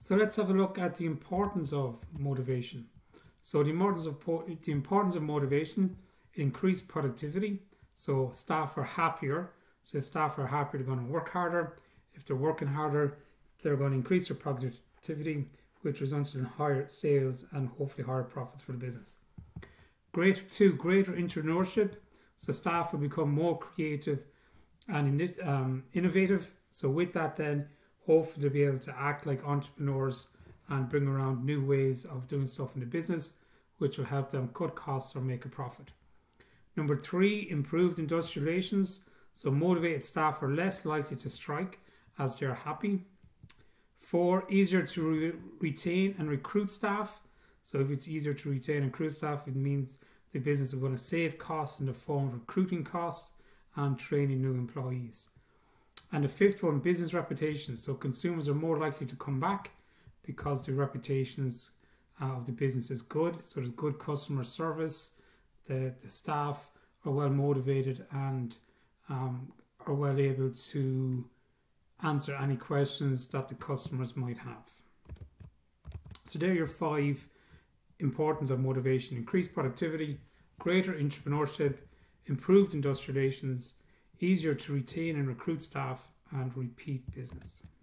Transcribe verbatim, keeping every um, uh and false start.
So let's have a look at the importance of motivation. So the importance of the importance of motivation, increased productivity. So staff are happier. So if staff are happier, they're going to work harder. If they're working harder, they're going to increase their productivity, which results in higher sales and hopefully higher profits for the business. Greater two, greater entrepreneurship. So staff will become more creative and um, innovative. So with that, then hopefully they'll be able to act like entrepreneurs and bring around new ways of doing stuff in the business, which will help them cut costs or make a profit. Number three, improved industrial relations. So motivated staff are less likely to strike as they're happy. Four, easier to re- retain and recruit staff. So if it's easier to retain and recruit staff, it means the business is going to save costs in the form of recruiting costs and training new employees. And the fifth one, business reputation. So consumers are more likely to come back because the reputations uh, of the business is good. So there's good customer service. The, the staff are well motivated and um, are well able to answer any questions that the customers might have. So there are your five importance of motivation: increased productivity, greater entrepreneurship, improved industrial relations, easier to retain and recruit staff, and repeat business.